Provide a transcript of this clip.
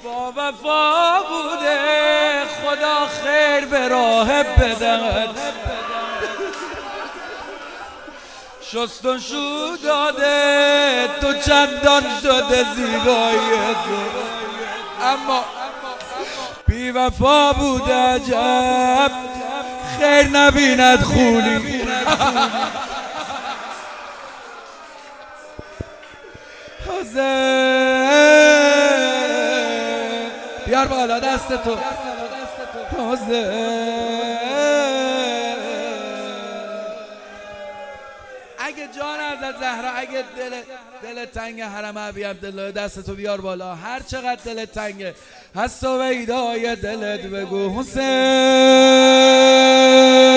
با وفا بوده خدا خیر به راه بدهد، شستشو داده تو چندان شده زیبایی تو، اما بی وفا بوده عجب خیر نبیند خونی. بیار بالا دست تو اگه جان حضرت زهرا، اگه دل تنگ حرم ابی عبدالله، دست تو بیار بالا. هر چقدر دل تنگه هست و ویدای دلت بگو حسین.